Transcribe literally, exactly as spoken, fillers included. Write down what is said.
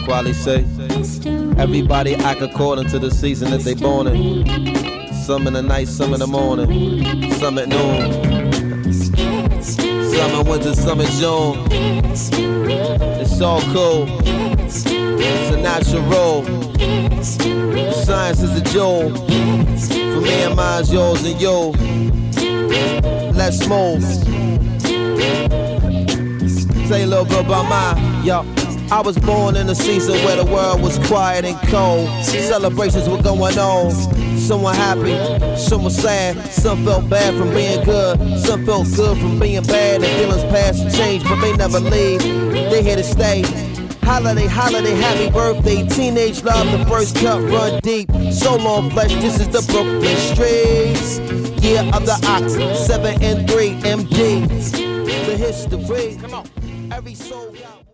Quali say, everybody act according to the season that they born in. Some in the night, some in the morning, some at noon. Some in winter, some in June. It's all cool. It's a natural. Science is a jewel. For me and mine's yours and you. Let's move. Say a little bit about mine, yo. I was born in a season where the world was quiet and cold. Celebrations were going on. Some were happy, some were sad. Some felt bad from being good. Some felt good from being bad. And feelings pass and change, but they never leave. They here to stay. Holiday, holiday, happy birthday. Teenage love, the first cup run deep. So long flesh, this is the Brooklyn streets. Year of the ox, seven and three, M D. The history. Come on, every soul got